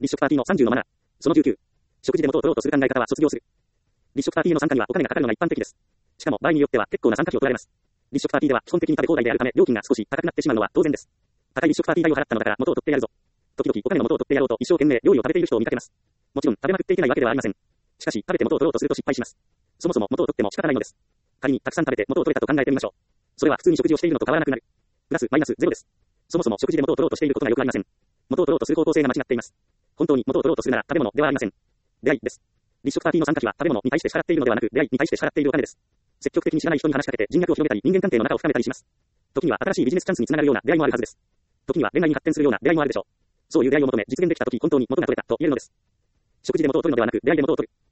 立食パーティーの30のマナー。その19。食事で元を取ろうとする考え方は卒業する。立食パーティーの参加にはお金がかかるのが一般的です。しかも場合によっては結構な参加費を取られます。立食パーティーでは基本的に食べ放題であるため料金が少し高くなってしまうのは当然です。高い立食パーティー代を払ったのだから元を取ってやるぞ。時々お金の元を取ってやろうと一生懸命料理を食べている人を見かけます。もちろん食べまくっていけないわけではありません。しかし食べて元を取ろうとすると失敗します。そもそも元を取っても仕方ないのです。仮にたくさん食べて元を取れたと考えてみましょう。それは普通に食事をしているのと変わらなくなる。プラスマイナスゼロです。そもそも食事で元を取ろうとしていることがよくありません。元を取ろうとする方向性が間違っています。本当に元を取ろうとするなら食べ物ではありません。出会いです。立食パーティーの参加費は食べ物に対して支払っているのではなく出会いに対して支払っているお金です。積極的に知らない人に話しかけて人脈を広げたり人間関係の中を深めたりします。時には新しいビジネスチャンスにつながるような出会いもあるはずです。時には恋愛に発展するような出会いもあるでしょう。そういう出会いを求め実現できた時本当に元が取れたと言えるのです。食事で元を取るのではなく出会いで元を取る。